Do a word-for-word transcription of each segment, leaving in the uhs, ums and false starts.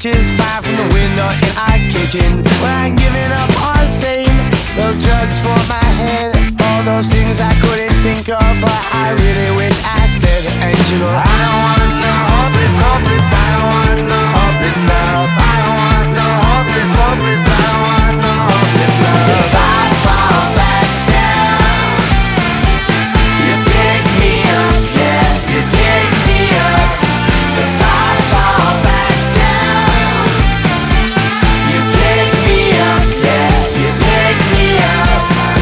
inches, five from the window in our kitchen. When I'm giving up on sane, those drugs for my head, all those things I couldn't think of, but I really wish I said. And you know, I don't want no hopeless, hopeless, I don't want no hopeless love. I don't want no hopeless, hopeless, I don't want no hopeless love. If I fall back down, you pick me up, yeah, you pick me up. If I fall back down, you pick me up, yeah, you pick me up.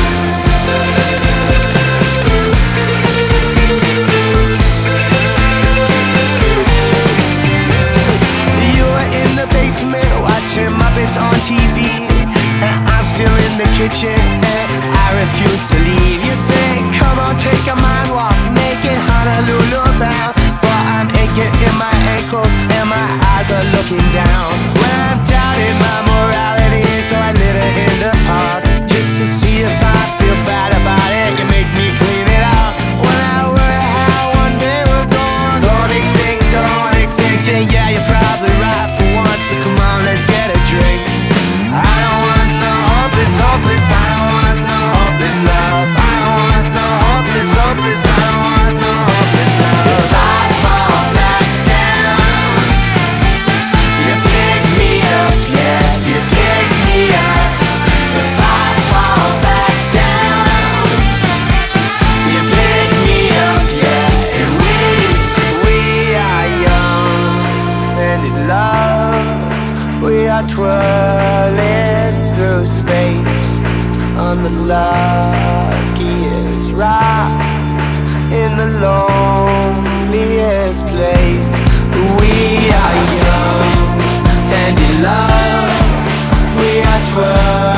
You were in the basement watching Muppets on T V, and I'm still in the kitchen and I refuse to leave. You say, come on, take a mind walk, make it Honolulu bound, but I'm aching in my ankles and my eyes are looking down. When I'm doubting my morality, so I litter in the park just to see if I feel bad about it. You make me clean it up. When I worry how one day we're gone, don't extinct, don't extinct. You say, yeah, you're probably right for once, so come on, let's get a drink. I don't want no hopeless, hopeless, I don't want no hopeless love. I don't want no hopeless, hopeless, I don't want no hopeless love. If I fall back down, you pick me up, yeah, you pick me up. If I fall back down, you pick me up, yeah. And we, we are young and in love. We are twirling through space on the luckiest rock in the loneliest place. We are young and in love. We are twirling